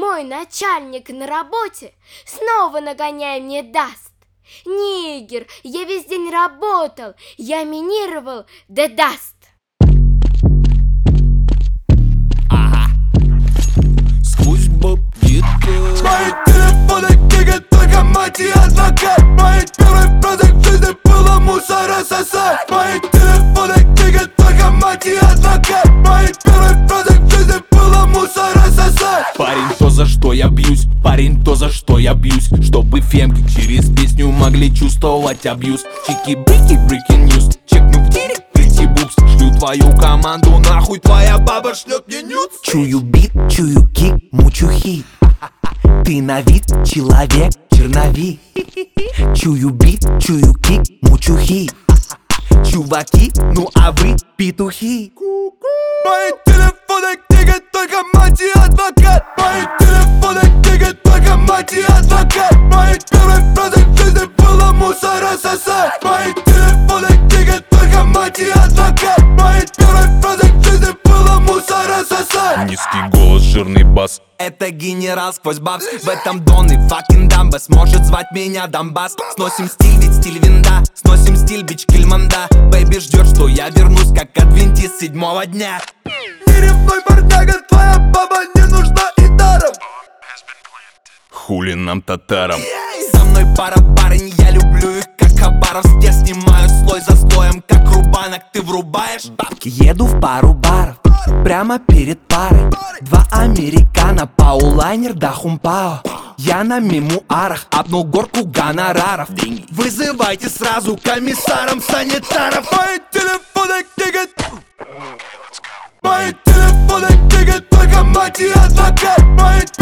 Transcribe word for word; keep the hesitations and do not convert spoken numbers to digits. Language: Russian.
мой начальник на работе снова нагоняй мне даст. Нигер, я весь день работал, я минировал, да даст. Ага. Сквозь бабки. Мои телефоны кикают только мать и адвокат. Моей первой фразой в жизни было мусора сосать. Мои телефоны кикают только мать и адвокат. Моей первой фразой в жизни было мусора сосать. Парень, то за что я бьюсь, парень, то за что я бьюсь, чтобы фемки через песню могли чувствовать абьюз. Чики-брики, breaking news, чекнув директ, pretty boobs. Шлю твою команду нахуй, твоя баба шлет мне нюц. Чую бит, чую кик, мучу хит. Ты на вид человек черновик. Чую бит, чую кик, мучу хит. Чуваки, ну а вы петухи. Мои телефоны кикают только мать и адвокат. Мои телефоны кикают только мать и адвокат. Моей первой фразой в жизни было мусора сосать. Мои телефоны кикают только мать и адвокат. Моей первой фразой в жизни было мусора сосать. Низкий голос, жирный бас. Это генерал сквозь бабс. В этом Дон и факин Дамбас. Может звать меня Донбасс. Сносим стиль, ведь стиль винда. Сносим стиль, бич Кильманда. Бэйби ждет, что я вернусь, как адвентист седьмого дня. Не ревной, барняга, твоя баба не нужна и даром. Хули нам татарам. Со мной пара барынь, я люблю их как Хабаровск. Я снимаю слой за слоем, как рубанок. Ты врубаешь бабки? Еду в пару баров, прямо перед парой. Два американо, паулайнер да хумпао. Я на мемуарах обнул горку гонораров. Вызывайте сразу комиссаром санитаров. Мои телефоны кикают. Мои телефоны кикают только мать и адвокат. Мои